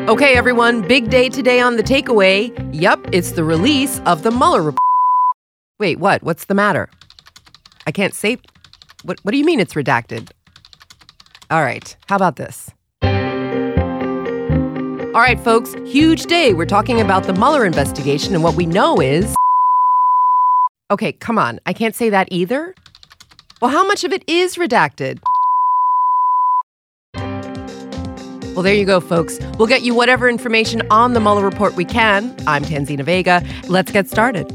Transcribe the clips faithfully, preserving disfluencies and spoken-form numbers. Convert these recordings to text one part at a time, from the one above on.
Okay, everyone, big day today on The Takeaway. Yup, it's the release of the Mueller report. Wait, what? What's the matter? I can't say... What, what do you mean it's redacted? All right, how about this? All right, folks, huge day. We're talking about the Mueller investigation, and what we know is... Okay, come on, I can't say that either? Well, how much of it is redacted? Well, there you go, folks. We'll get you whatever information on the Mueller report we can. I'm Tanzina Vega. Let's get started.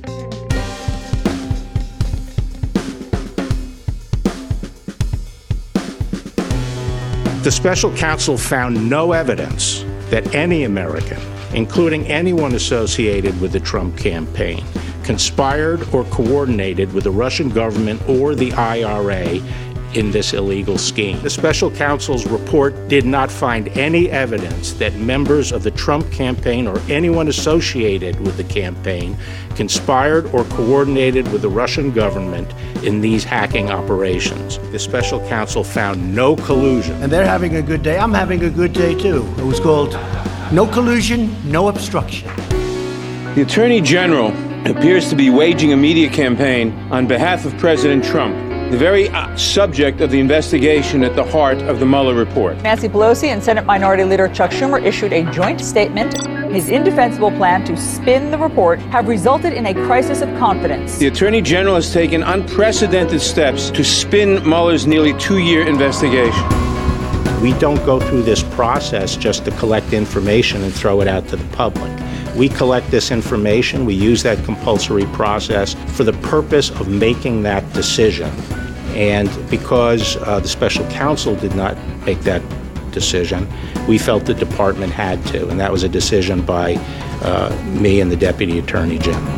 The special counsel found no evidence that any American, including anyone associated with the Trump campaign, conspired or coordinated with the Russian government or the I R A in this illegal scheme. The special counsel's report did not find any evidence that members of the Trump campaign or anyone associated with the campaign conspired or coordinated with the Russian government in these hacking operations. The special counsel found no collusion. And they're having a good day. I'm having a good day, too. It was called No Collusion, No Obstruction. The Attorney General appears to be waging a media campaign on behalf of President Trump, the very uh, subject of the investigation at the heart of the Mueller report. Nancy Pelosi and Senate Minority Leader Chuck Schumer issued a joint statement. His indefensible plan to spin the report have resulted in a crisis of confidence. The Attorney General has taken unprecedented steps to spin Mueller's nearly two-year investigation. We don't go through this process just to collect information and throw it out to the public. We collect this information, we use that compulsory process for the purpose of making that decision. And because uh, the special counsel did not make that decision, we felt the department had to, and that was a decision by uh, me and the Deputy Attorney General.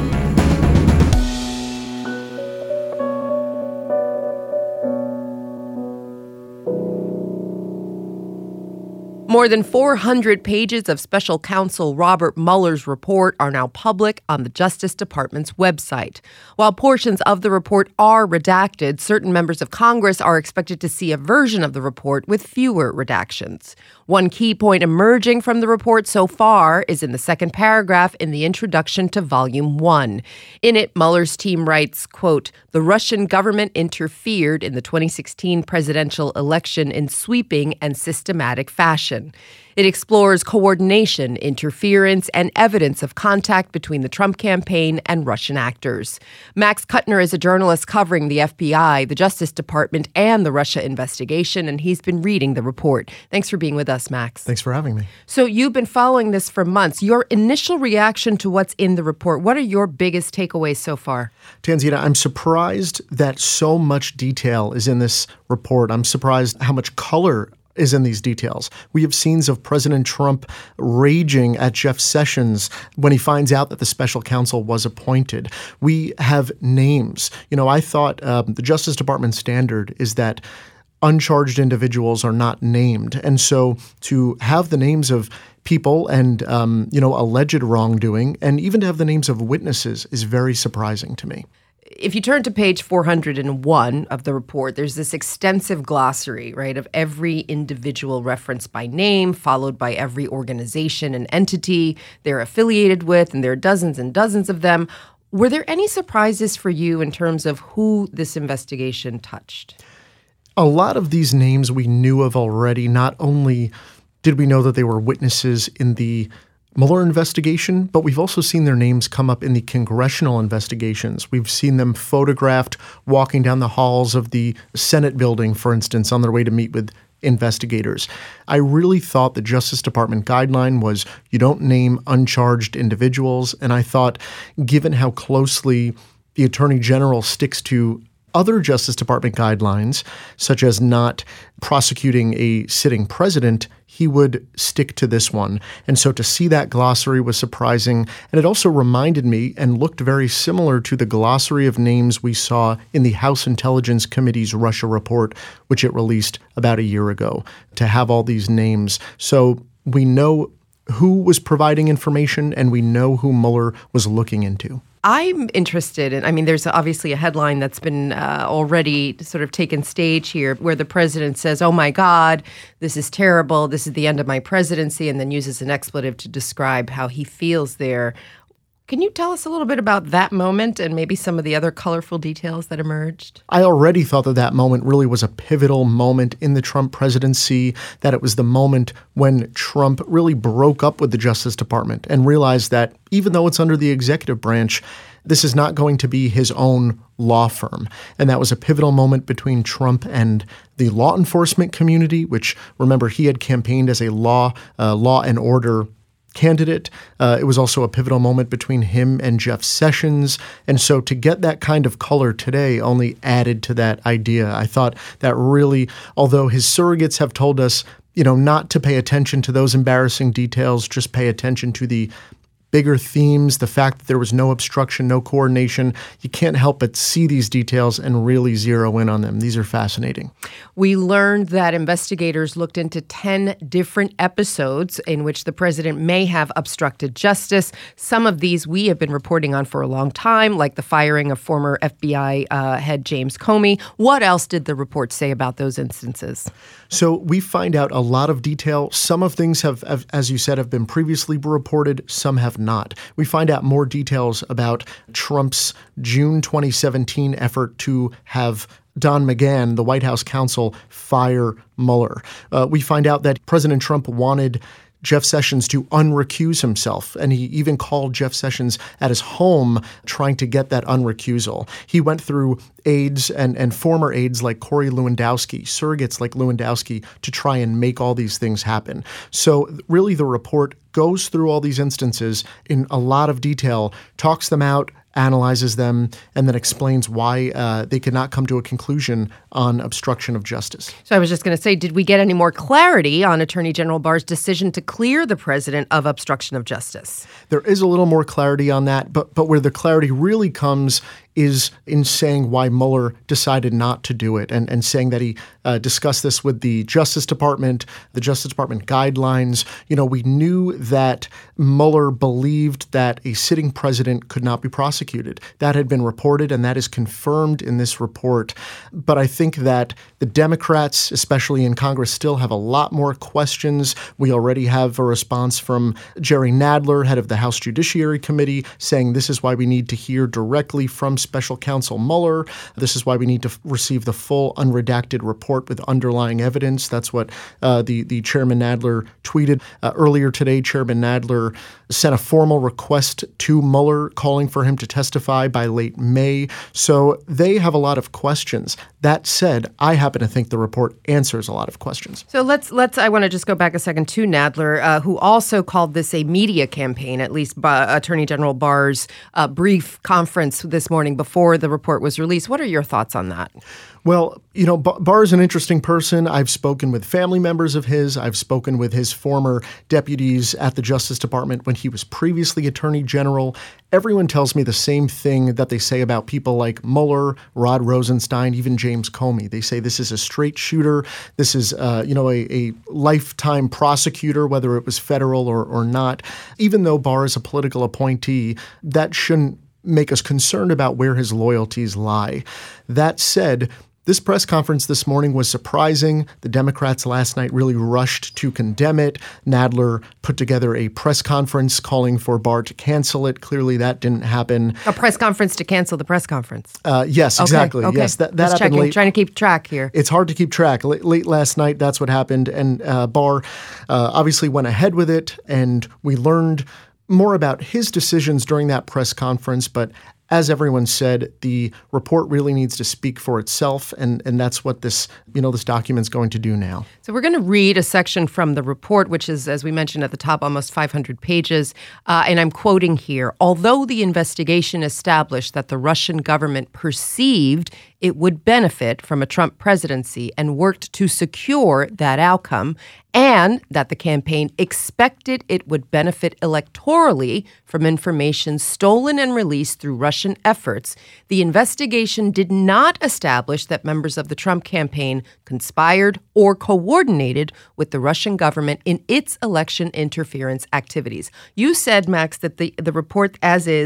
More than four hundred pages of special counsel Robert Mueller's report are now public on the Justice Department's website. While portions of the report are redacted, certain members of Congress are expected to see a version of the report with fewer redactions. One key point emerging from the report so far is in the second paragraph in the introduction to Volume one. In it, Mueller's team writes, quote, "The Russian government interfered in the twenty sixteen presidential election in sweeping and systematic fashion." It explores coordination, interference, and evidence of contact between the Trump campaign and Russian actors. Max Kuttner is a journalist covering the F B I, the Justice Department, and the Russia investigation, and he's been reading the report. Thanks for being with us, Max. Thanks for having me. So you've been following this for months. Your initial reaction to what's in the report, what are your biggest takeaways so far? Tanzina, I'm surprised that so much detail is in this report. I'm surprised how much color is in these details. We have scenes of President Trump raging at Jeff Sessions when he finds out that the special counsel was appointed. We have names. You know, I thought um, the Justice Department standard is that uncharged individuals are not named. And so to have the names of people and, um, you know, alleged wrongdoing, and even to have the names of witnesses is very surprising to me. If you turn to page four hundred one of the report, there's this extensive glossary, right, of every individual referenced by name, followed by every organization and entity they're affiliated with, and there are dozens and dozens of them. Were there any surprises for you in terms of who this investigation touched? A lot of these names we knew of already. Not only did we know that they were witnesses in the Mueller investigation, but we've also seen their names come up in the congressional investigations. We've seen them photographed walking down the halls of the Senate building, for instance, on their way to meet with investigators. I really thought the Justice Department guideline was you don't name uncharged individuals, and I thought, given how closely the Attorney General sticks to other Justice Department guidelines, such as not prosecuting a sitting president, he would stick to this one. And so to see that glossary was surprising. And it also reminded me and looked very similar to the glossary of names we saw in the House Intelligence Committee's Russia report, which it released about a year ago, to have all these names. So we know who was providing information and we know who Mueller was looking into. I'm interested in, I mean, there's obviously a headline that's been uh, already sort of taken stage here where the president says, oh my God, this is terrible. This is the end of my presidency, and then uses an expletive to describe how he feels there. Can you tell us a little bit about that moment and maybe some of the other colorful details that emerged? I already thought that that moment really was a pivotal moment in the Trump presidency, that it was the moment when Trump really broke up with the Justice Department and realized that even though it's under the executive branch, this is not going to be his own law firm. And that was a pivotal moment between Trump and the law enforcement community, which, remember, he had campaigned as a law, uh, law and order candidate. Uh, it was also a pivotal moment between him and Jeff Sessions. And so to get that kind of color today only added to that idea. I thought that really, although his surrogates have told us, you know, not to pay attention to those embarrassing details, just pay attention to the bigger themes, the fact that there was no obstruction, no coordination, you can't help but see these details and really zero in on them. These are fascinating. We learned that investigators looked into ten different episodes in which the president may have obstructed justice. Some of these we have been reporting on for a long time, like the firing of former F B I uh, head James Comey. What else did the report say about those instances? So we find out a lot of detail. Some of things have, have, as you said, have been previously reported. Some have not. We find out more details about Trump's June twenty seventeen effort to have Don McGahn, the White House counsel, fire Mueller. Uh, we find out that President Trump wanted Jeff Sessions to unrecuse himself, and he even called Jeff Sessions at his home trying to get that unrecusal. He went through aides and, and former aides like Corey Lewandowski, surrogates like Lewandowski, to try and make all these things happen. So really the report goes through all these instances in a lot of detail, talks them out, analyzes them, and then explains why uh, they could not come to a conclusion on obstruction of justice. So I was just going to say, did we get any more clarity on Attorney General Barr's decision to clear the president of obstruction of justice? There is a little more clarity on that, but but where the clarity really comes is in saying why Mueller decided not to do it, and, and saying that he uh, discussed this with the Justice Department, the Justice Department guidelines. You know, we knew that Mueller believed that a sitting president could not be prosecuted. That had been reported, and that is confirmed in this report. But I think that the Democrats, especially in Congress, still have a lot more questions. We already have a response from Jerry Nadler, head of the House Judiciary Committee, saying this is why we need to hear directly from Special Counsel Mueller. This is why we need to f- receive the full unredacted report with underlying evidence. That's what uh, the, the Chairman Nadler tweeted. Uh, earlier today, Chairman Nadler sent a formal request to Mueller calling for him to testify by late May. So they have a lot of questions. That said, I happen to think the report answers a lot of questions. So let's, let's I want to just go back a second to Nadler, uh, who also called this a media campaign, at least by Attorney General Barr's uh, brief conference this morning before the report was released. What are your thoughts on that? Well, you know, Barr is an interesting person. I've spoken with family members of his. I've spoken with his former deputies at the Justice Department when he was previously Attorney General. Everyone tells me the same thing that they say about people like Mueller, Rod Rosenstein, even James Comey. They say this is a straight shooter. This is, uh, you know, a, a lifetime prosecutor, whether it was federal or, or not. Even though Barr is a political appointee, that shouldn't make us concerned about where his loyalties lie. That said, this press conference this morning was surprising. The Democrats last night really rushed to condemn it. Nadler put together a press conference calling for Barr to cancel it. Clearly, that didn't happen. A press conference to cancel the press conference. Uh, yes, okay, exactly. Okay. Yes, that, that Just happened checking, late. Trying to keep track here. It's hard to keep track. Late, late last night, that's what happened. And uh, Barr uh, obviously went ahead with it, and we learned more about his decisions during that press conference. But as everyone said, the report really needs to speak for itself, and, and that's what this, you know, this document's going to do now. So we're going to read a section from the report, which is, as we mentioned at the top, almost five hundred pages. Uh, and I'm quoting here, although the investigation established that the Russian government perceived it would benefit from a Trump presidency and worked to secure that outcome, and that the campaign expected it would benefit electorally from information stolen and released through Russian efforts, the investigation did not establish that members of the Trump campaign conspired or coordinated with the Russian government in its election interference activities. You said, Max, that the, the report as is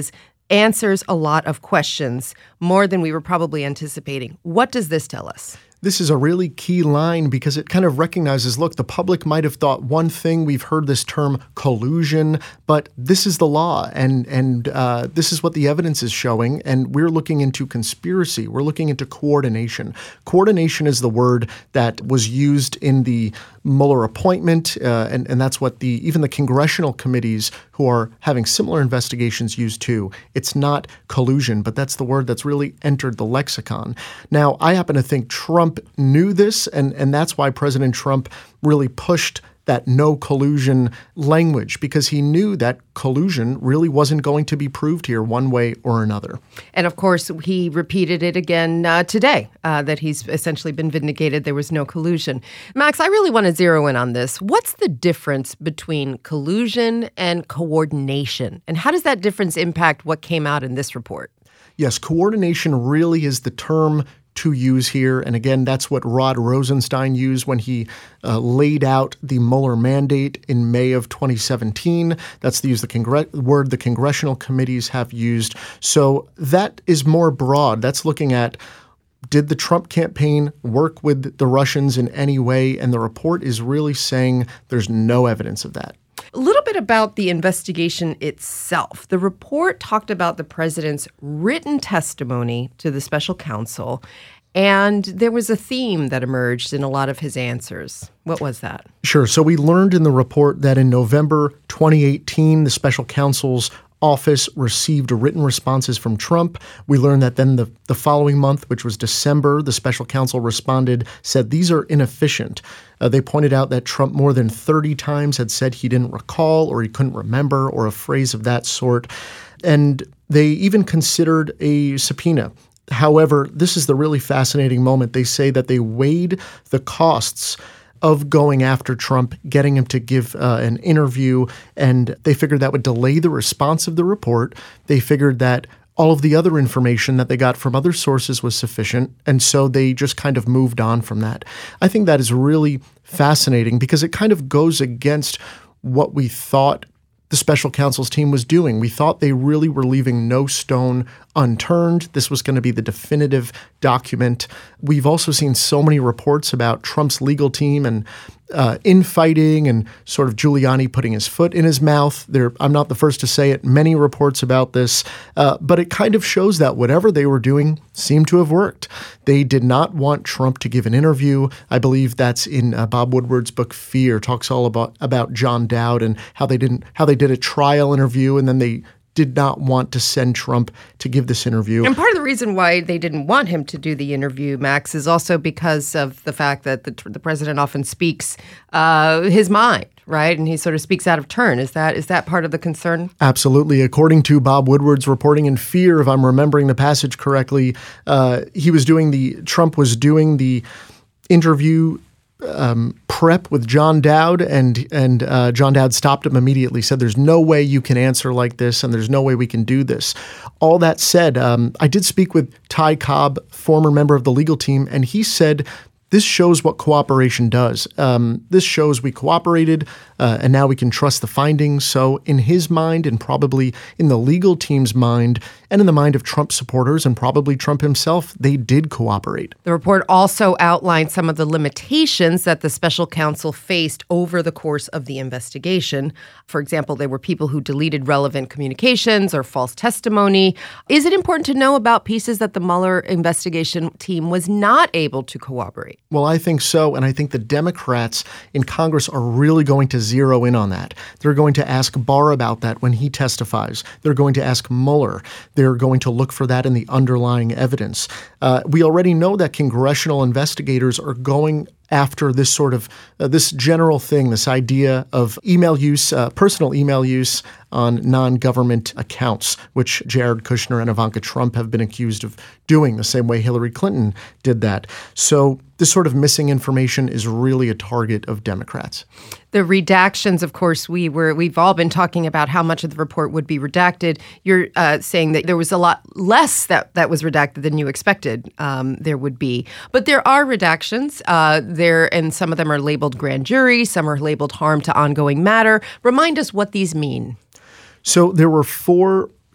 answers a lot of questions, more than we were probably anticipating. What does this tell us? This is a really key line because it kind of recognizes, look, the public might have thought one thing. We've heard this term collusion, but this is the law, and and uh, this is what the evidence is showing, and we're looking into conspiracy. We're looking into coordination. Coordination is the word that was used in the Mueller appointment, uh, and, and that's what the even the congressional committees who are having similar investigations use too. It's not collusion, but that's the word that's really entered the lexicon. Now, I happen to think Trump knew this, and, and that's why President Trump really pushed that no collusion language, because he knew that collusion really wasn't going to be proved here one way or another. And of course, he repeated it again uh, today, uh, that he's essentially been vindicated. There was no collusion. Max, I really want to zero in on this. What's the difference between collusion and coordination? And how does that difference impact what came out in this report? Yes, coordination really is the term to use here. And again, that's what Rod Rosenstein used when he uh, laid out the Mueller mandate in May of twenty seventeen. That's the use the congr- word the congressional committees have used. So that is more broad. That's looking at, did the Trump campaign work with the Russians in any way? And the report is really saying there's no evidence of that. A little bit about the investigation itself. The report talked about the president's written testimony to the special counsel, and there was a theme that emerged in a lot of his answers. What was that? Sure. So we learned in the report that in November twenty eighteen, the special counsel's office received written responses from Trump. We learned that then the, the following month, which was December, the special counsel responded, said these are inefficient. Uh, they pointed out that Trump more than thirty times had said he didn't recall or he couldn't remember or a phrase of that sort. And they even considered a subpoena. However, this is the really fascinating moment. They say that they weighed the costs of going after Trump, getting him to give uh, an interview, and they figured that would delay the response of the report. They figured that all of the other information that they got from other sources was sufficient, and so they just kind of moved on from that. I think that is really fascinating because it kind of goes against what we thought the special counsel's team was doing. We thought they really were leaving no stone unturned. This was going to be the definitive document. We've also seen so many reports about Trump's legal team and uh, infighting and sort of Giuliani putting his foot in his mouth. There, I'm not the first to say it. Many reports about this, uh, but it kind of shows that whatever they were doing seemed to have worked. They did not want Trump to give an interview. I believe that's in uh, Bob Woodward's book Fear. Talks all about about John Dowd and how they didn't how they did a trial interview and then they did not want to send Trump to give this interview. And part of the reason why they didn't want him to do the interview, Max, is also because of the fact that the, the president often speaks uh, his mind, right? And he sort of speaks out of turn. Is that is that part of the concern? Absolutely. According to Bob Woodward's reporting in Fear, if I'm remembering the passage correctly, uh, he was doing the Trump was doing the interview Um, prep with John Dowd, and and uh, John Dowd stopped him immediately, said there's no way you can answer like this and there's no way we can do this. All that said, um, I did speak with Ty Cobb, former member of the legal team, and he said this shows what cooperation does. Um, this shows we cooperated, uh, and now we can trust the findings. So in his mind, and probably in the legal team's mind, and in the mind of Trump supporters, and probably Trump himself, they did cooperate. The report also outlined some of the limitations that the special counsel faced over the course of the investigation. For example, there were people who deleted relevant communications or false testimony. Is it important to know about pieces that the Mueller investigation team was not able to cooperate? Well, I think so, and I think the Democrats in Congress are really going to zero in on that. They're going to ask Barr about that when he testifies. They're going to ask Mueller. They're going to look for that in the underlying evidence. Uh, we already know that congressional investigators are going after this sort of uh, this general thing, this idea of email use, uh, personal email use on non-government accounts, which Jared Kushner and Ivanka Trump have been accused of doing the same way Hillary Clinton did that. So this sort of missing information is really a target of Democrats. The redactions, of course, we were, we've all been talking about how much of the report would be redacted. You're uh, saying that there was a lot less that, that was redacted than you expected um, there would be. But there are redactions uh, there, and some of them are labeled grand jury, some are labeled harm to ongoing matter. Remind us what these mean. So there were four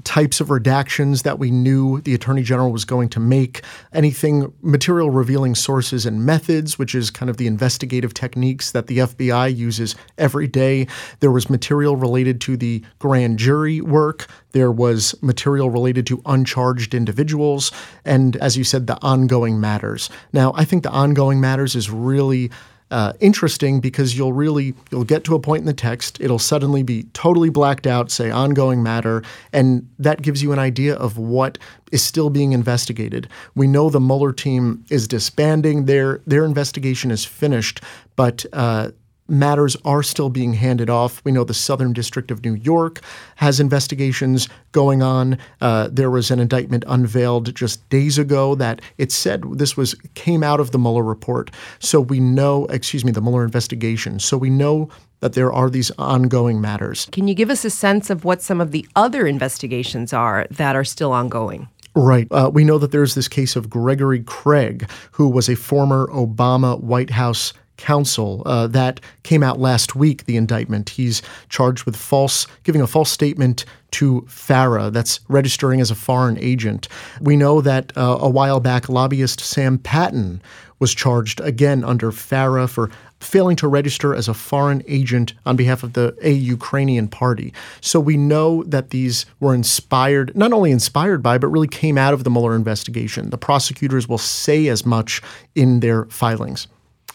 types of redactions that we knew the Attorney General was going to make, anything material revealing sources and methods, which is kind of the investigative techniques that the F B I uses every day. There was material related to the grand jury work. There was material related to uncharged individuals. And as you said, the ongoing matters. Now, I think the ongoing matters is really Uh, interesting because you'll really, you'll get to a point in the text, it'll suddenly be totally blacked out, say ongoing matter, and that gives you an idea of what is still being investigated. We know the Mueller team is disbanding, their their investigation is finished, but uh, matters are still being handed off. We know the Southern District of New York has investigations going on. Uh, there was an indictment unveiled just days ago that it said this was came out of the Mueller report. So we know, excuse me, the Mueller investigation. So we know that there are these ongoing matters. Can you give us a sense of what some of the other investigations are that are still ongoing? Right. Uh, we know that there's this case of Gregory Craig, who was a former Obama White House counsel uh, that came out last week, the indictment. He's charged with false, giving a false statement to FARA, that's registering as a foreign agent. We know that uh, a while back, lobbyist Sam Patten was charged again under FARA for failing to register as a foreign agent on behalf of the a Ukrainian party. So we know that these were inspired, not only inspired by, but really came out of the Mueller investigation. The prosecutors will say as much in their filings.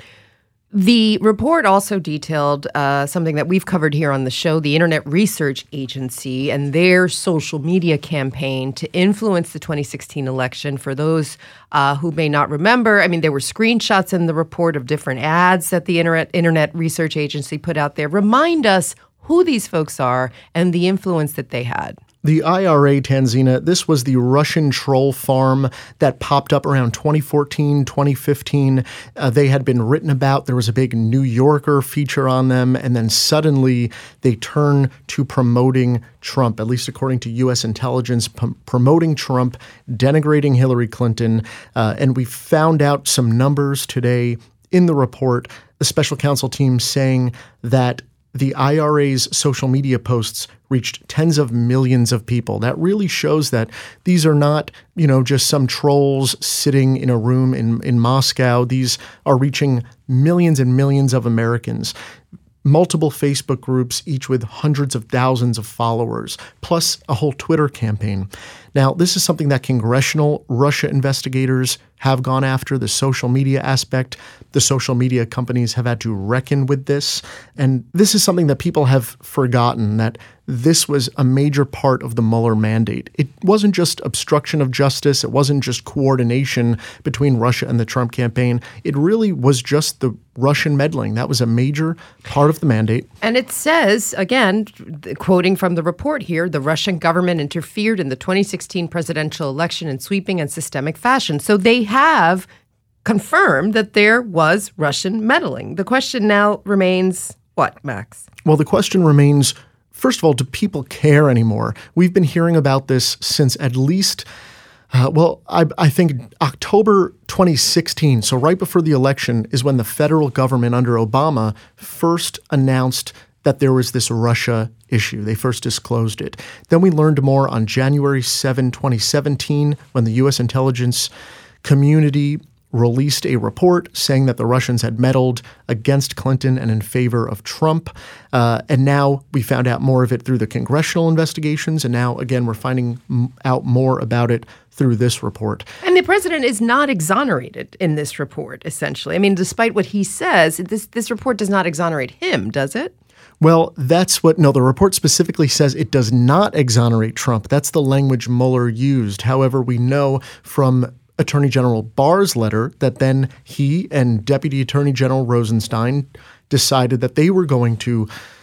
The report also detailed uh, something that we've covered here on the show, the Internet Research Agency and their social media campaign to influence the twenty sixteen election. For those uh, who may not remember, I mean, there were screenshots in the report of different ads that the Internet, Internet Research Agency put out there. Remind us who these folks are and the influence that they had. The I R A, Tanzina, this was the Russian troll farm that popped up around twenty fourteen, twenty fifteen. Uh, they had been written about. There was a big New Yorker feature on them. And then suddenly they turn to promoting Trump, at least according to U S intelligence, p- promoting Trump, denigrating Hillary Clinton. Uh, and we found out some numbers today in the report, the special counsel team saying that the I R A's social media posts reached tens of millions of people. That really shows that these are not, you know, just some trolls sitting in a room in, in Moscow. These are reaching millions and millions of Americans. Multiple Facebook groups, each with hundreds of thousands of followers, plus a whole Twitter campaign. Now, this is something that congressional Russia investigators have gone after, the social media aspect. The social media companies have had to reckon with this. And this is something that people have forgotten, that this was a major part of the Mueller mandate. It wasn't just obstruction of justice. It wasn't just coordination between Russia and the Trump campaign. It really was just the Russian meddling. That was a major part of the mandate. And it says, again, quoting from the report here, the Russian government interfered in the twenty sixteen presidential election in sweeping and systemic fashion. So they have confirmed that there was Russian meddling. The question now remains, what, Max? Well, the question remains, first of all, do people care anymore? We've been hearing about this since at least, uh, well, I, I think October twenty sixteen, so right before the election, is when the federal government under Obama first announced that there was this Russia issue. They first disclosed it. Then we learned more on January seventh, twenty seventeen, when the U S intelligence community released a report saying that the Russians had meddled against Clinton and in favor of Trump. Uh, and now we found out more of it through the congressional investigations. And now, again, we're finding m- out more about it through this report. And the president is not exonerated in this report, essentially. I mean, despite what he says, this, this report does not exonerate him, does it? Well, that's what, no, the report specifically says it does not exonerate Trump. That's the language Mueller used. However, we know from Attorney General Barr's letter that then he and Deputy Attorney General Rosenstein decided that they were going to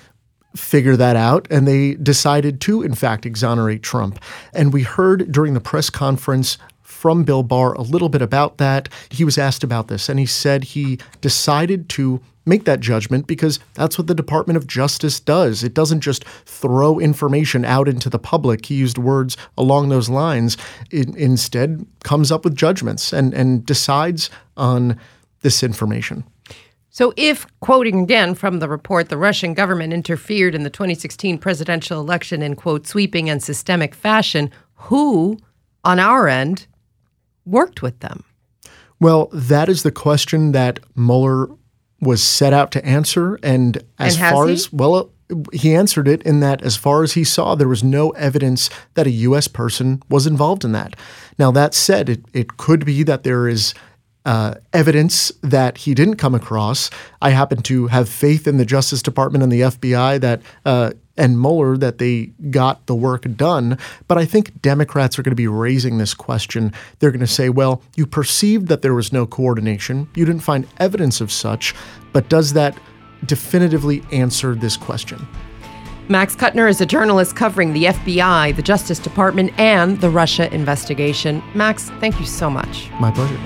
figure that out, and they decided to, in fact, exonerate Trump. And we heard during the press conference from Bill Barr a little bit about that. He was asked about this, and he said he decided to make that judgment because that's what the Department of Justice does. It doesn't just throw information out into the public. He used words along those lines. It instead comes up with judgments and, and decides on this information. So if, quoting again from the report, the Russian government interfered in the twenty sixteen presidential election in, quote, sweeping and systemic fashion, who on our end worked with them? Well, that is the question that Mueller was set out to answer. And as and has far he? as, well, he answered it in that as far as he saw, there was no evidence that a U S person was involved in that. Now, that said, it, it could be that there is uh, evidence that he didn't come across. I happen to have faith in the Justice Department and the F B I that uh, and Mueller that they got the work done. But I think Democrats are going to be raising this question. They're going to say, well, you perceived that there was no coordination. You didn't find evidence of such. But does that definitively answer this question? Max Kuttner is a journalist covering the F B I, the Justice Department, and the Russia investigation. Max, thank you so much. My pleasure.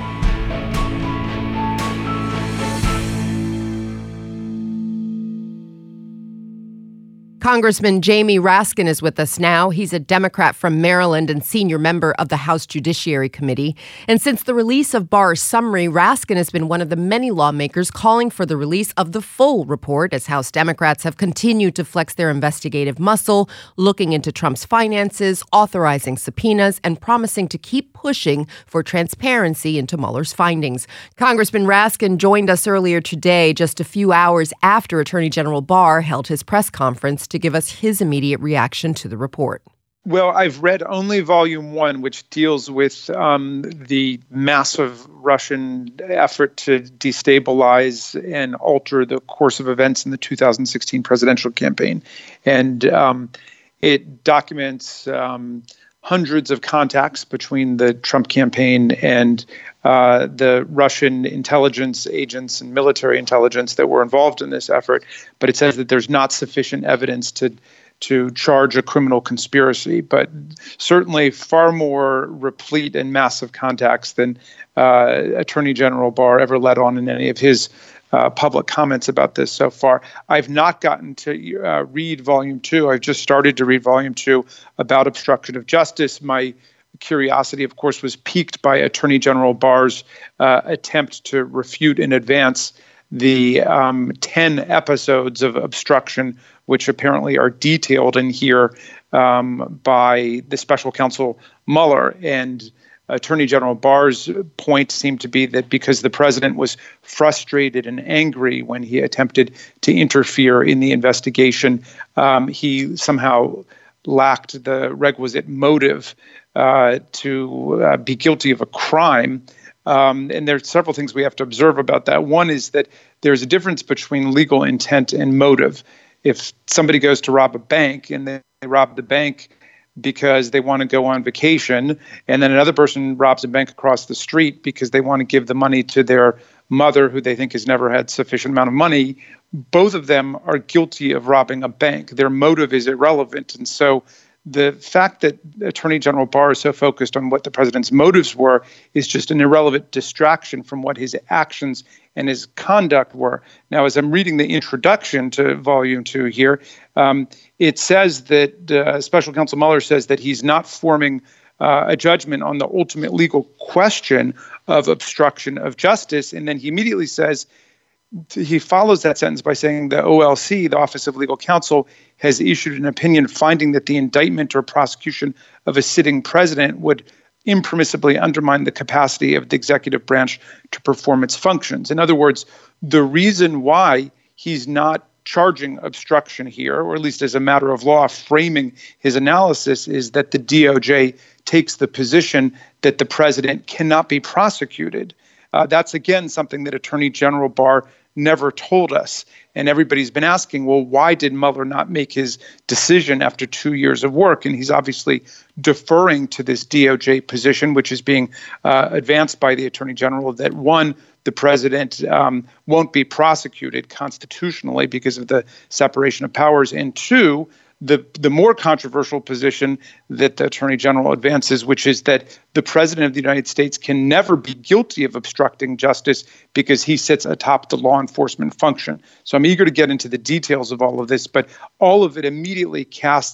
Congressman Jamie Raskin is with us now. He's a Democrat from Maryland and senior member of the House Judiciary Committee. And since the release of Barr's summary, Raskin has been one of the many lawmakers calling for the release of the full report as House Democrats have continued to flex their investigative muscle, looking into Trump's finances, authorizing subpoenas, and promising to keep pushing for transparency into Mueller's findings. Congressman Raskin joined us earlier today, just a few hours after Attorney General Barr held his press conference to give us his immediate reaction to the report. Well, I've read only volume one, which deals with um, the massive Russian effort to destabilize and alter the course of events in the two thousand sixteen presidential campaign. And um, it documents um, hundreds of contacts between the Trump campaign and uh, the Russian intelligence agents and military intelligence that were involved in this effort. But it says that there's not sufficient evidence to to charge a criminal conspiracy, but certainly far more replete and massive contacts than uh, Attorney General Barr ever let on in any of his uh, public comments about this so far. I've not gotten to uh, read volume two. I've just started to read volume two about obstruction of justice. My curiosity, of course, was piqued by Attorney General Barr's uh, attempt to refute in advance the um, ten episodes of obstruction, which apparently are detailed in here um, by the special counsel Mueller. And Attorney General Barr's point seemed to be that because the president was frustrated and angry when he attempted to interfere in the investigation, um, he somehow lacked the requisite motive uh, to uh, be guilty of a crime. Um, and there's several things we have to observe about that. One is that there's a difference between legal intent and motive. If somebody goes to rob a bank and they rob the bank because they want to go on vacation, and then another person robs a bank across the street because they want to give the money to their mother who they think has never had sufficient amount of money, both of them are guilty of robbing a bank. Their motive is irrelevant. And so the fact that Attorney General Barr is so focused on what the president's motives were is just an irrelevant distraction from what his actions and his conduct were. Now, as I'm reading the introduction to volume two here, um, it says that uh, Special Counsel Mueller says that he's not forming uh, a judgment on the ultimate legal question of obstruction of justice. And then he immediately says, he follows that sentence by saying the O L C, the Office of Legal Counsel, has issued an opinion finding that the indictment or prosecution of a sitting president would impermissibly undermine the capacity of the executive branch to perform its functions. In other words, the reason why he's not charging obstruction here, or at least as a matter of law, framing his analysis, is that the D O J takes the position that the president cannot be prosecuted. Uh, that's, again, something that Attorney General Barr never told us. And everybody's been asking, well, why did Mueller not make his decision after two years of work? And he's obviously deferring to this D O J position, which is being uh, advanced by the Attorney General, that one, the president um, won't be prosecuted constitutionally because of the separation of powers, and two, the the more controversial position that the Attorney General advances, which is that the President of the United States can never be guilty of obstructing justice because he sits atop the law enforcement function. So I'm eager to get into the details of all of this, but all of it immediately casts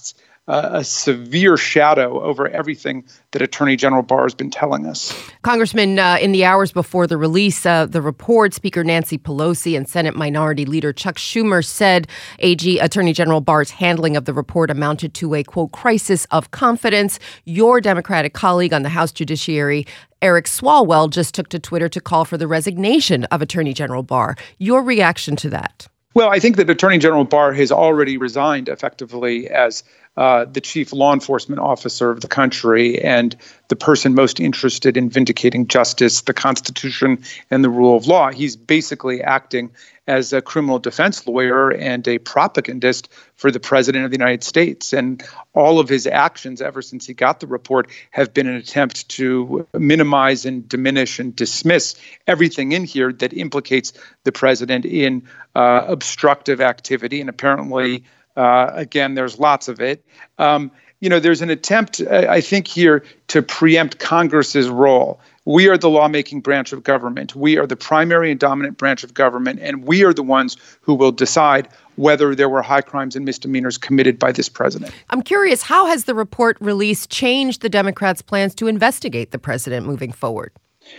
uh, a severe shadow over everything that Attorney General Barr has been telling us. Congressman, uh, in the hours before the release of the report, Speaker Nancy Pelosi and Senate Minority Leader Chuck Schumer said A G Attorney General Barr's handling of the report amounted to a, quote, crisis of confidence. Your Democratic colleague on the House Judiciary, Eric Swalwell, just took to Twitter to call for the resignation of Attorney General Barr. Your reaction to that? Well, I think that Attorney General Barr has already resigned effectively as uh, the chief law enforcement officer of the country and the person most interested in vindicating justice, the Constitution, and the rule of law. He's basically acting as a criminal defense lawyer and a propagandist for the president of the United States. And all of his actions ever since he got the report have been an attempt to minimize and diminish and dismiss everything in here that implicates the president in uh, obstructive activity. And apparently, uh, again, there's lots of it. Um, you know, there's an attempt, I think, here to preempt Congress's role. We are the lawmaking branch of government. We are the primary and dominant branch of government, and we are the ones who will decide whether there were high crimes and misdemeanors committed by this president. I'm curious, how has the report release changed the Democrats' plans to investigate the president moving forward?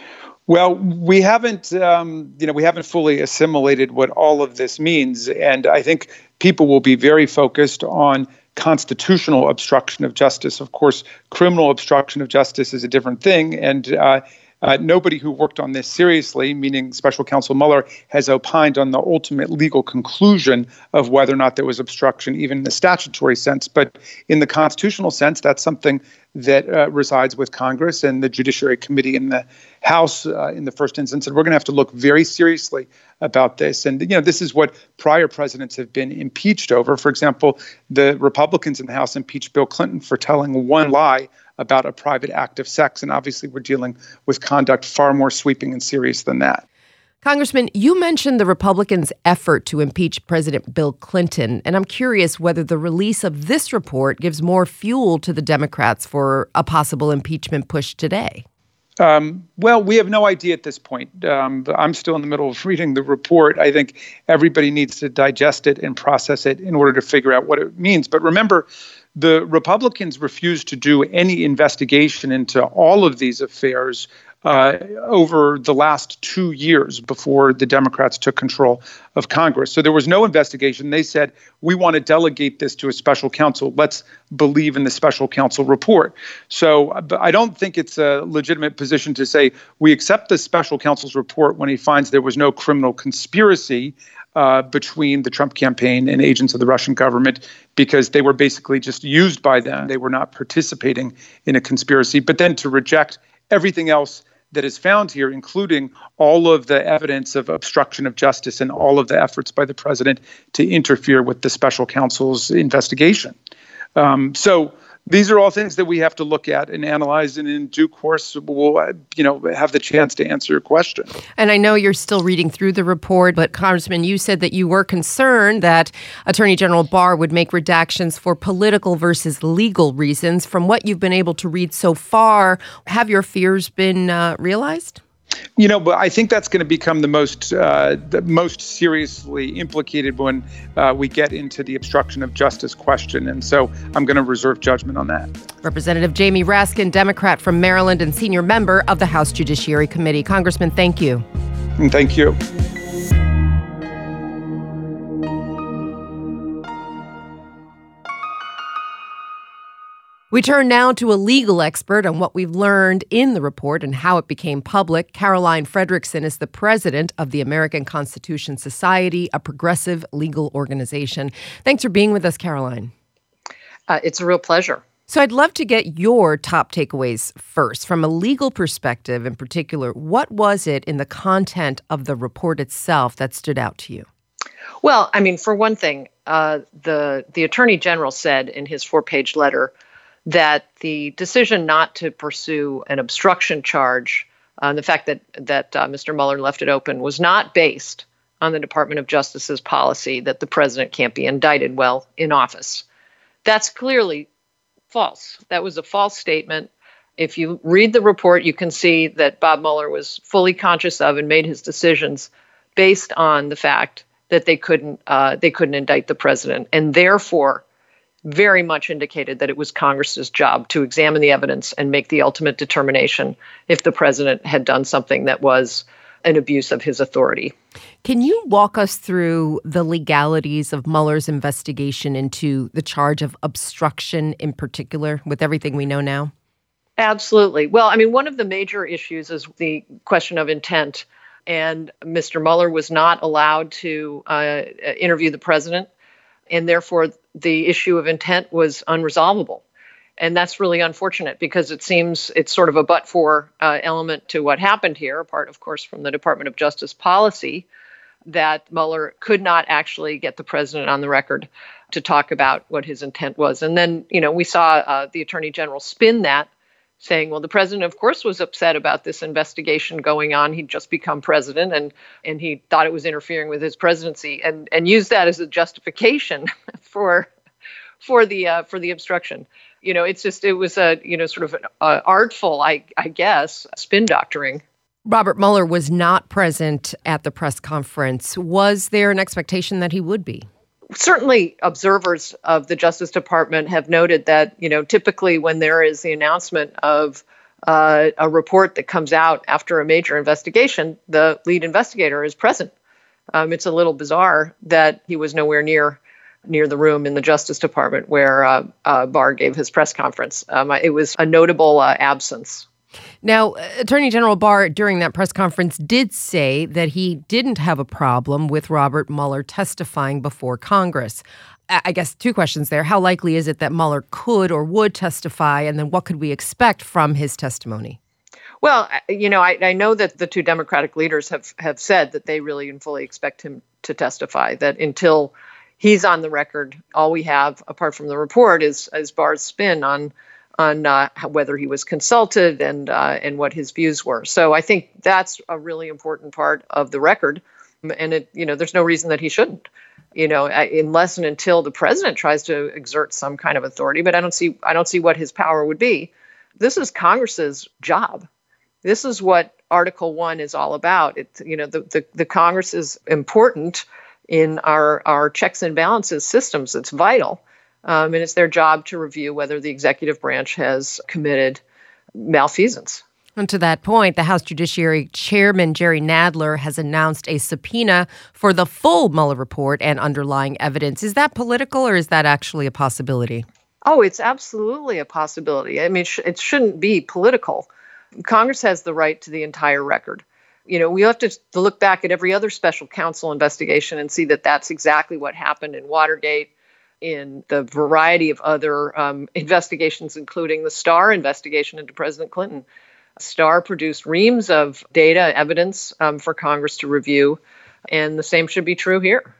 Well, we haven't, um, you know, we haven't fully assimilated what all of this means, and I think people will be very focused on constitutional obstruction of justice. Of course, criminal obstruction of justice is a different thing, and uh, uh, nobody who worked on this seriously, meaning Special Counsel Mueller, has opined on the ultimate legal conclusion of whether or not there was obstruction, even in the statutory sense. But in the constitutional sense, that's something that uh, resides with Congress and the Judiciary Committee in the House uh, in the first instance. And we're going to have to look very seriously about this. And, you know, this is what prior presidents have been impeached over. For example, the Republicans in the House impeached Bill Clinton for telling one lie about a private act of sex. And obviously, we're dealing with conduct far more sweeping and serious than that. Congressman, you mentioned the Republicans' effort to impeach President Bill Clinton, and I'm curious whether the release of this report gives more fuel to the Democrats for a possible impeachment push today. Um, well, we have no idea at this point. Um, I'm still in the middle of reading the report. I think everybody needs to digest it and process it in order to figure out what it means. But remember, the Republicans refused to do any investigation into all of these affairs uh, over the last two years before the Democrats took control of Congress. So there was no investigation. They said, we want to delegate this to a special counsel. Let's believe in the special counsel report. So I don't think it's a legitimate position to say we accept the special counsel's report when he finds there was no criminal conspiracy Uh, between the Trump campaign and agents of the Russian government, because they were basically just used by them. They were not participating in a conspiracy. But then to reject everything else that is found here, including all of the evidence of obstruction of justice and all of the efforts by the president to interfere with the special counsel's investigation. Um, so these are all things that we have to look at and analyze, and in due course, we'll, you know, have the chance to answer your question. And I know you're still reading through the report, but Congressman, you said that you were concerned that Attorney General Barr would make redactions for political versus legal reasons. From what you've been able to read so far, have your fears been uh, realized? You know, but I think that's going to become the most uh, the most seriously implicated when uh, we get into the obstruction of justice question. And so I'm going to reserve judgment on that. Representative Jamie Raskin, Democrat from Maryland and senior member of the House Judiciary Committee. Congressman, thank you. And thank you. We turn now to a legal expert on what we've learned in the report and how it became public. Caroline Fredrickson is the president of the American Constitution Society, a progressive legal organization. Thanks for being with us, Caroline. Uh, it's a real pleasure. So I'd love to get your top takeaways first. From a legal perspective in particular, what was it in the content of the report itself that stood out to you? Well, I mean, for one thing, uh, the, the Attorney General said in his four-page letter that the decision not to pursue an obstruction charge, uh, the fact that that uh, Mister Mueller left it open, was not based on the Department of Justice's policy that the president can't be indicted while in office. That's clearly false. That was a false statement. If you read the report, you can see that Bob Mueller was fully conscious of and made his decisions based on the fact that they couldn't uh, they couldn't indict the president, and therefore very much indicated that it was Congress's job to examine the evidence and make the ultimate determination if the president had done something that was an abuse of his authority. Can you walk us through the legalities of Mueller's investigation into the charge of obstruction in particular, with everything we know now? Absolutely. Well, I mean, one of the major issues is the question of intent. And Mister Mueller was not allowed to uh, interview the president, and therefore the issue of intent was unresolvable. And that's really unfortunate because it seems it's sort of a but-for uh, element to what happened here, apart, of course, from the Department of Justice policy, that Mueller could not actually get the president on the record to talk about what his intent was. And then, you know, we saw uh, the Attorney General spin that, saying, well, the president, of course, was upset about this investigation going on. He'd just become president, and and he thought it was interfering with his presidency, and and used that as a justification for for the uh, for the obstruction. You know, it's just it was a you know sort of an uh, artful, I I guess, spin doctoring. Robert Mueller was not present at the press conference. Was there an expectation that he would be? Certainly, observers of the Justice Department have noted that, you know, typically when there is the announcement of uh, a report that comes out after a major investigation, the lead investigator is present. Um, it's a little bizarre that he was nowhere near near the room in the Justice Department where uh, uh, Barr gave his press conference. Um, it was a notable uh, absence. Now, Attorney General Barr, during that press conference, did say that he didn't have a problem with Robert Mueller testifying before Congress. I guess two questions there. How likely is it that Mueller could or would testify? And then what could we expect from his testimony? Well, you know, I, I know that the two Democratic leaders have, have said that they really and fully expect him to testify, that until he's on the record, all we have, apart from the report, is, is Barr's spin on on uh, whether he was consulted and uh, and what his views were. So I think that's a really important part of the record. And, it, you know, there's no reason that he shouldn't, you know, unless and until the president tries to exert some kind of authority. But I don't see I don't see what his power would be. This is Congress's job. This is what Article One is all about. It's, you know, the, the, the Congress is important in our, our checks and balances systems. It's vital. Um, and it's their job to review whether the executive branch has committed malfeasance. And to that point, the House Judiciary Chairman Jerry Nadler has announced a subpoena for the full Mueller report and underlying evidence. Is that political, or is that actually a possibility? Oh, it's absolutely a possibility. I mean, it shouldn't be political. Congress has the right to the entire record. You know, we have to look back at every other special counsel investigation and see that that's exactly what happened in Watergate, in the variety of other um, investigations, including the Starr investigation into President Clinton. Starr produced reams of data, evidence um, for Congress to review, and the same should be true here.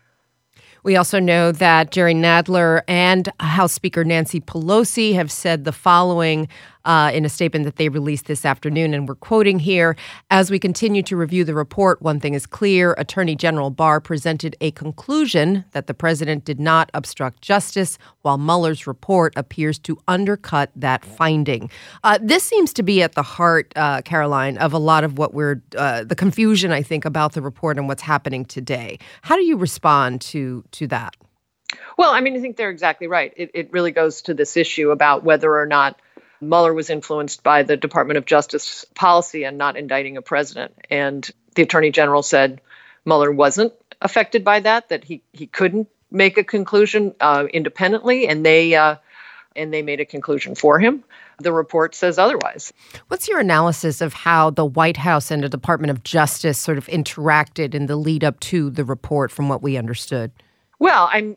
We also know that Jerry Nadler and House Speaker Nancy Pelosi have said the following uh, in a statement that they released this afternoon, and we're quoting here, "As we continue to review the report, one thing is clear. Attorney General Barr presented a conclusion that the president did not obstruct justice, while Mueller's report appears to undercut that finding." Uh, this seems to be at the heart, uh, Caroline, of a lot of what we're, uh, the confusion, I think, about the report and what's happening today. How do you respond to, to that? Well, I mean, I think they're exactly right. It, it really goes to this issue about whether or not Mueller was influenced by the Department of Justice policy and not indicting a president. And the Attorney General said Mueller wasn't affected by that, that he, he couldn't make a conclusion uh, independently, and they uh, and they made a conclusion for him. The report says otherwise. What's your analysis of how the White House and the Department of Justice sort of interacted in the lead up to the report from what we understood? Well, I'm...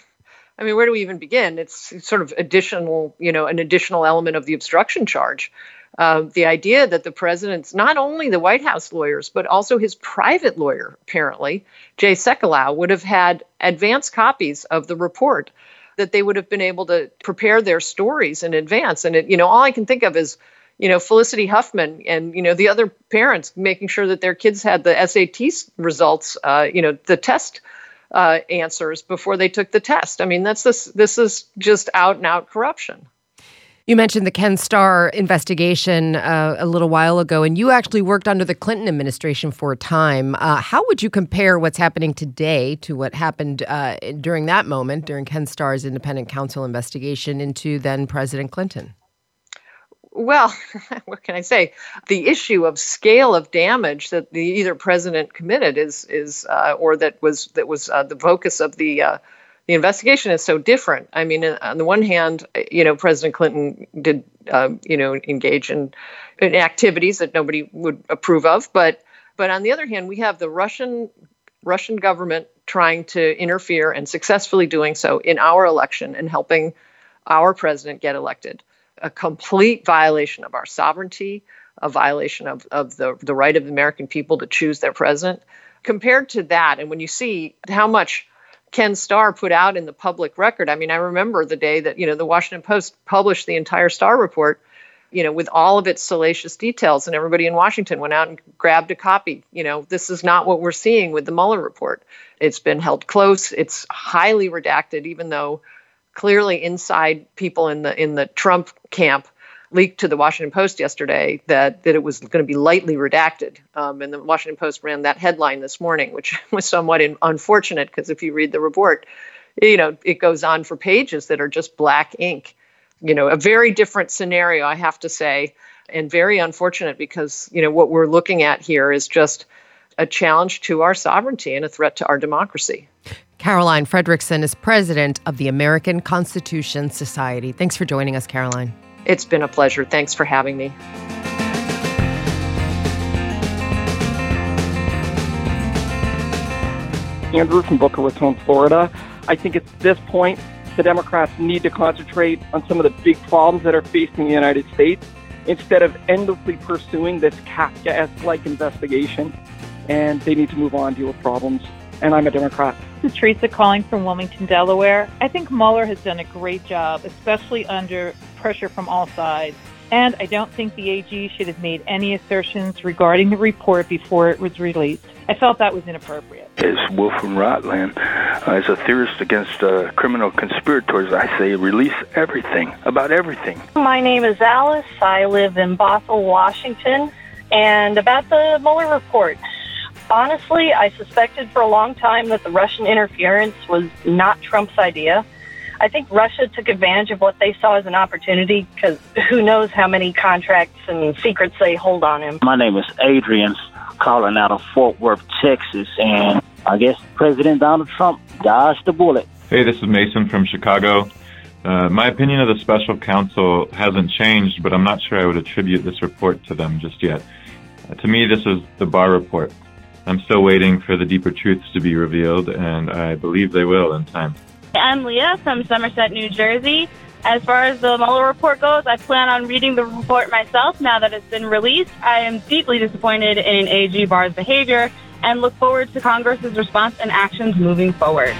I mean, where do we even begin? It's sort of additional, you know, an additional element of the obstruction charge. Uh, the idea that the president's, not only the White House lawyers, but also his private lawyer, apparently, Jay Sekulow, would have had advance copies of the report, that they would have been able to prepare their stories in advance. And, it, you know, all I can think of is, you know, Felicity Huffman and, you know, the other parents making sure that their kids had the S A T results, uh, you know, the test Uh, answers before they took the test. I mean, that's this. This is just out and out corruption. You mentioned the Ken Starr investigation uh, a little while ago, and you actually worked under the Clinton administration for a time. Uh, how would you compare what's happening today to what happened uh, during that moment, during Ken Starr's independent counsel investigation into then President Clinton? Well, what can I say? The issue of scale of damage that the either president committed is is uh, or that was that was uh, the focus of the uh, the investigation is so different. I mean, on the one hand, you know, President Clinton did uh, you know engage in, in activities that nobody would approve of, but but on the other hand, we have the Russian Russian government trying to interfere and successfully doing so in our election and helping our president get elected. A complete violation of our sovereignty, a violation of, of the, the right of the American people to choose their president. Compared to that, and when you see how much Ken Starr put out in the public record, I mean, I remember the day that, you know, the Washington Post published the entire Starr report, you know, with all of its salacious details, and everybody in Washington went out and grabbed a copy. You know, this is not what we're seeing with the Mueller report. It's been held close. It's highly redacted, even though clearly inside people in the in the Trump camp leaked to the Washington Post yesterday that, that it was going to be lightly redacted. Um, and the Washington Post ran that headline this morning, which was somewhat in, unfortunate because if you read the report, you know, it goes on for pages that are just black ink. You know, a very different scenario, I have to say, and very unfortunate because, you know, what we're looking at here is just a challenge to our sovereignty and a threat to our democracy. Caroline Fredrickson is president of the American Constitution Society. Thanks for joining us, Caroline. It's been a pleasure. Thanks for having me. Andrew from Boca Raton, Florida. I think at this point, the Democrats need to concentrate on some of the big problems that are facing the United States instead of endlessly pursuing this Kafkaesque-like investigation. And they need to move on, deal with problems. And I'm a Democrat. This is Teresa calling from Wilmington, Delaware. I think Mueller has done a great job, especially under pressure from all sides. And I don't think the A G should have made any assertions regarding the report before it was released. I felt that was inappropriate. As Wolf from Rotland, uh, as a theorist against uh, criminal conspirators, I say release everything, about everything. My name is Alice. I live in Bothell, Washington. And about the Mueller report, honestly, I suspected for a long time that the Russian interference was not Trump's idea. I think Russia took advantage of what they saw as an opportunity because who knows how many contracts and secrets they hold on him. My name is Adrian, calling out of Fort Worth, Texas, and I guess President Donald Trump dodged the bullet. Hey, this is Mason from Chicago. Uh, my opinion of the special counsel hasn't changed, but I'm not sure I would attribute this report to them just yet. Uh, to me, this is the Barr report. I'm still waiting for the deeper truths to be revealed, and I believe they will in time. I'm Leah from Somerset, New Jersey. As far as the Mueller report goes, I plan on reading the report myself now that it's been released. I am deeply disappointed in A G Barr's behavior and look forward to Congress's response and actions moving forward.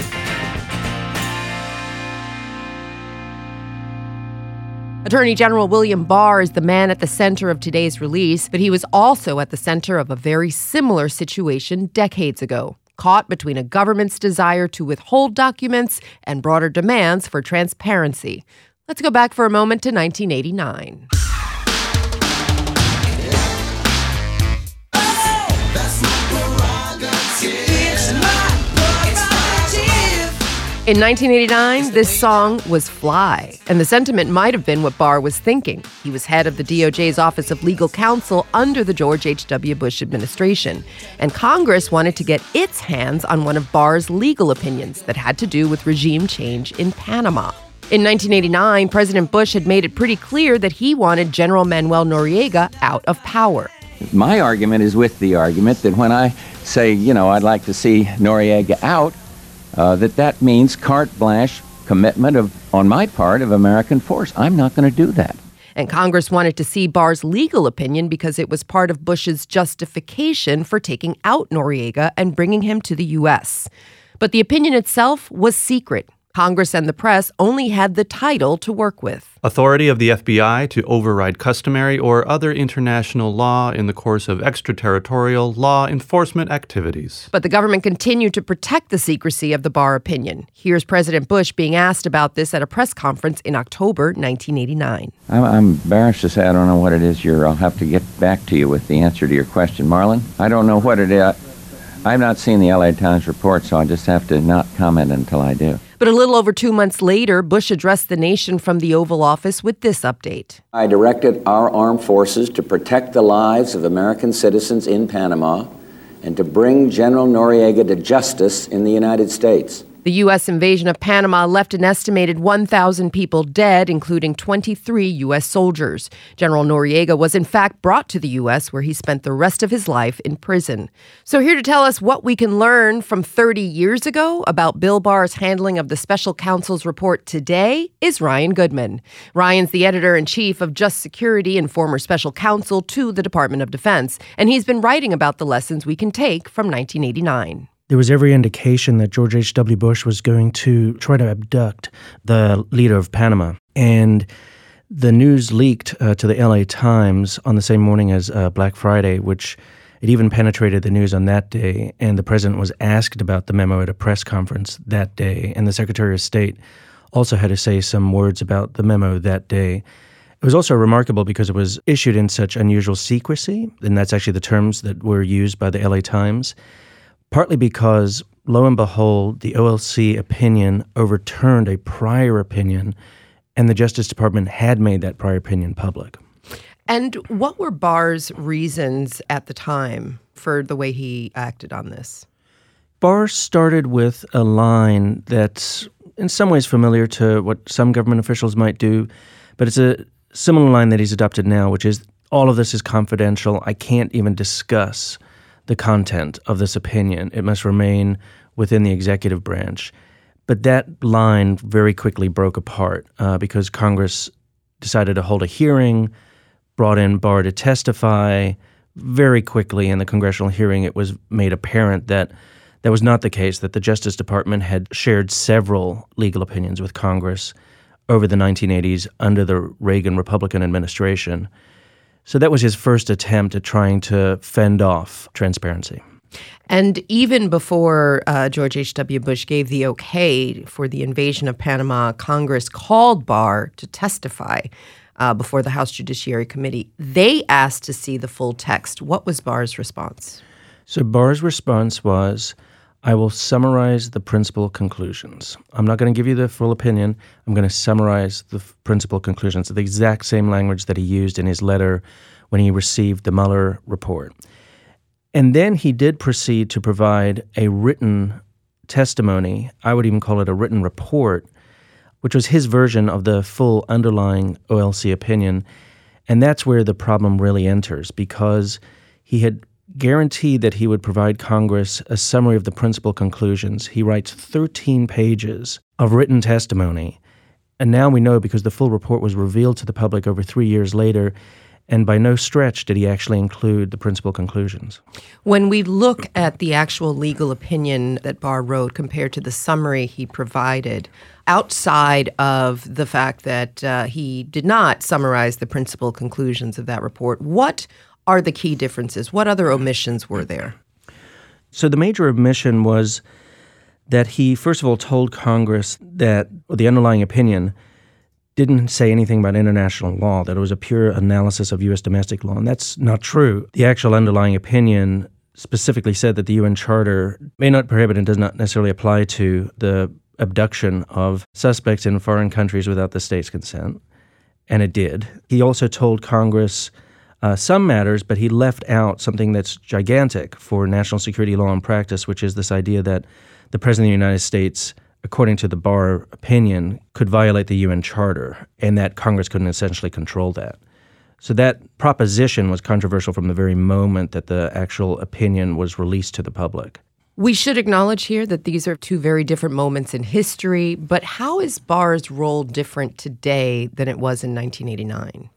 Attorney General William Barr is the man at the center of today's release, but he was also at the center of a very similar situation decades ago, caught between a government's desire to withhold documents and broader demands for transparency. Let's go back for a moment to nineteen eighty-nine. In nineteen eighty-nine, this song was Fly, and the sentiment might have been what Barr was thinking. He was head of the D O J's Office of Legal Counsel under the George H W. Bush administration, and Congress wanted to get its hands on one of Barr's legal opinions that had to do with regime change in Panama. In nineteen eighty-nine, President Bush had made it pretty clear that he wanted General Manuel Noriega out of power. My argument is with the argument that when I say, you know, I'd like to see Noriega out, Uh, that that means carte blanche commitment of, on my part, of American force. I'm not going to do that. And Congress wanted to see Barr's legal opinion because it was part of Bush's justification for taking out Noriega and bringing him to the U S. But the opinion itself was secret. Congress and the press only had the title to work with. Authority of the F B I to override customary or other international law in the course of extraterritorial law enforcement activities. But the government continued to protect the secrecy of the Barr opinion. Here's President Bush being asked about this at a press conference in October nineteen eighty-nine. I'm, I'm embarrassed to say I don't know what it is you're... I'll have to get back to you with the answer to your question. Marlon, I don't know what it is. I've not seen the L A Times report, so I'll just have to not comment until I do. But a little over two months later, Bush addressed the nation from the Oval Office with this update. I directed our armed forces to protect the lives of American citizens in Panama and to bring General Noriega to justice in the United States. The U S invasion of Panama left an estimated one thousand people dead, including twenty-three U S soldiers. General Noriega was in fact brought to the U S, where he spent the rest of his life in prison. So here to tell us what we can learn from thirty years ago about Bill Barr's handling of the special counsel's report today is Ryan Goodman. Ryan's the editor-in-chief of Just Security and former special counsel to the Department of Defense, and he's been writing about the lessons we can take from nineteen eighty-nine. There was every indication that George H W. Bush was going to try to abduct the leader of Panama. And the news leaked uh, to the L A Times on the same morning as uh, Black Friday, which it even penetrated the news on that day. And the president was asked about the memo at a press conference that day. And the Secretary of State also had to say some words about the memo that day. It was also remarkable because it was issued in such unusual secrecy, and that's actually the terms that were used by the L A Times. Partly because, lo and behold, the O L C opinion overturned a prior opinion, and the Justice Department had made that prior opinion public. And what were Barr's reasons at the time for the way he acted on this? Barr started with a line that's in some ways familiar to what some government officials might do, but it's a similar line that he's adopted now, which is, all of this is confidential. I can't even discuss the content of this opinion. It must remain within the executive branch. But that line very quickly broke apart uh, because Congress decided to hold a hearing, brought in Barr to testify. Very quickly in the congressional hearing, it was made apparent that that was not the case, that the Justice Department had shared several legal opinions with Congress over the nineteen eighties under the Reagan Republican administration. So that was his first attempt at trying to fend off transparency. And even before uh, George H W. Bush gave the okay for the invasion of Panama, Congress called Barr to testify uh, before the House Judiciary Committee. They asked to see the full text. What was Barr's response? So Barr's response was, I will summarize the principal conclusions. I'm not going to give you the full opinion. I'm going to summarize the f- principal conclusions. The exact same language that he used in his letter when he received the Mueller report. And then he did proceed to provide a written testimony, I would even call it a written report, which was his version of the full underlying O L C opinion. And that's where the problem really enters, because he had guaranteed that he would provide Congress a summary of the principal conclusions. He writes thirteen pages of written testimony. And now we know, because the full report was revealed to the public over three years later, and by no stretch did he actually include the principal conclusions. When we look at the actual legal opinion that Barr wrote compared to the summary he provided, outside of the fact that uh, he did not summarize the principal conclusions of that report, what are the key differences? What other omissions were there? So the major omission was that he, first of all, told Congress that the underlying opinion didn't say anything about international law, that it was a pure analysis of U S domestic law, and that's not true. The actual underlying opinion specifically said that the U N Charter may not prohibit and does not necessarily apply to the abduction of suspects in foreign countries without the state's consent, and it did. He also told Congress Uh, some matters, but he left out something that's gigantic for national security law and practice, which is this idea that the President of the United States, according to the Barr opinion, could violate the U N Charter, and that Congress couldn't essentially control that. So that proposition was controversial from the very moment that the actual opinion was released to the public. We should acknowledge here that these are two very different moments in history, but how is Barr's role different today than it was in nineteen eighty-nine?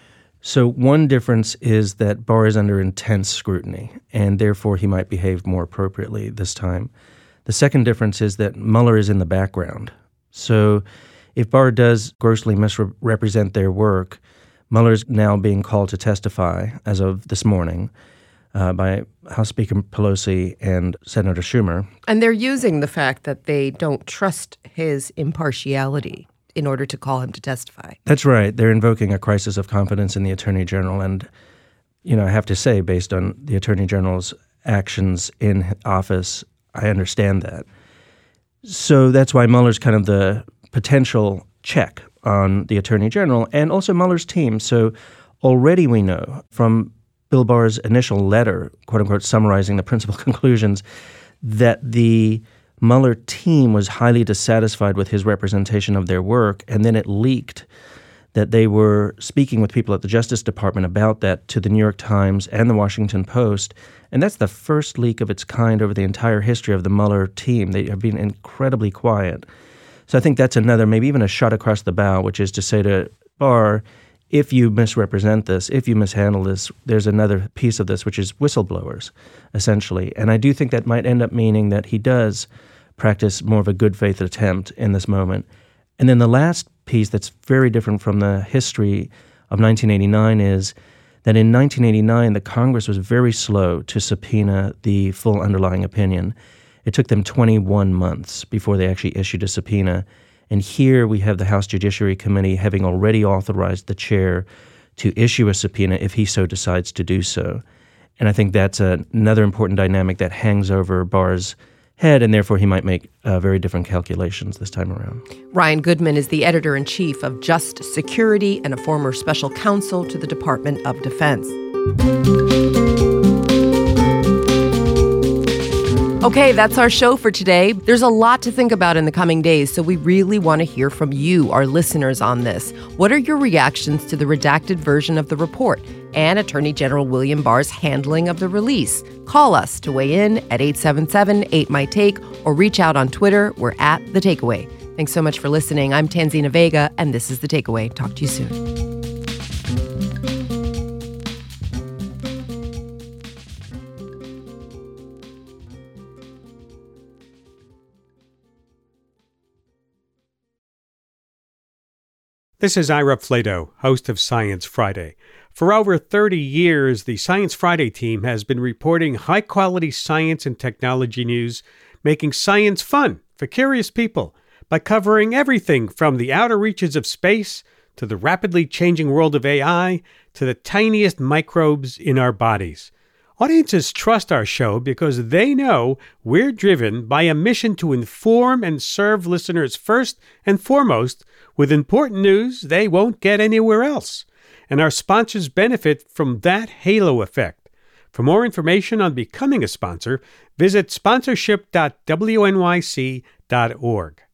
So one difference is that Barr is under intense scrutiny, and therefore he might behave more appropriately this time. The second difference is that Mueller is in the background. So if Barr does grossly misrepresent their work, Mueller's now being called to testify as of this morning uh, by House Speaker Pelosi and Senator Schumer. And they're using the fact that they don't trust his impartiality in order to call him to testify. That's right. They're invoking a crisis of confidence in the Attorney General. And, you know, I have to say, based on the Attorney General's actions in office, I understand that. So that's why Mueller's kind of the potential check on the Attorney General and also Mueller's team. So already we know from Bill Barr's initial letter, quote unquote, summarizing the principal conclusions, that the Mueller team was highly dissatisfied with his representation of their work, and then it leaked that they were speaking with people at the Justice Department about that to the New York Times and the Washington Post, and that's the first leak of its kind over the entire history of the Mueller team. They have been incredibly quiet. So I think that's another, maybe even a shot across the bow, which is to say to Barr, if you misrepresent this, if you mishandle this, there's another piece of this, which is whistleblowers, essentially. And I do think that might end up meaning that he does practice more of a good faith attempt in this moment. And then the last piece that's very different from the history of nineteen eighty-nine is that in nineteen eighty-nine, the Congress was very slow to subpoena the full underlying opinion. It took them twenty-one months before they actually issued a subpoena. And here we have the House Judiciary Committee having already authorized the chair to issue a subpoena if he so decides to do so. And I think that's a, another important dynamic that hangs over Barr's head, and therefore he might make uh, very different calculations this time around. Ryan Goodman is the editor-in-chief of Just Security and a former special counsel to the Department of Defense. Okay, that's our show for today. There's a lot to think about in the coming days, so we really want to hear from you, our listeners, on this. What are your reactions to the redacted version of the report and Attorney General William Barr's handling of the release? Call us to weigh in at eight seven seven, eight M Y Take or reach out on Twitter. We're at The Takeaway. Thanks so much for listening. I'm Tanzina Vega, and this is The Takeaway. Talk to you soon. This is Ira Flato, host of Science Friday. For over thirty years, the Science Friday team has been reporting high-quality science and technology news, making science fun for curious people by covering everything from the outer reaches of space to the rapidly changing world of A I to the tiniest microbes in our bodies. Audiences trust our show because they know we're driven by a mission to inform and serve listeners first and foremost with important news they won't get anywhere else. And our sponsors benefit from that halo effect. For more information on becoming a sponsor, visit sponsorship dot w n y c dot org.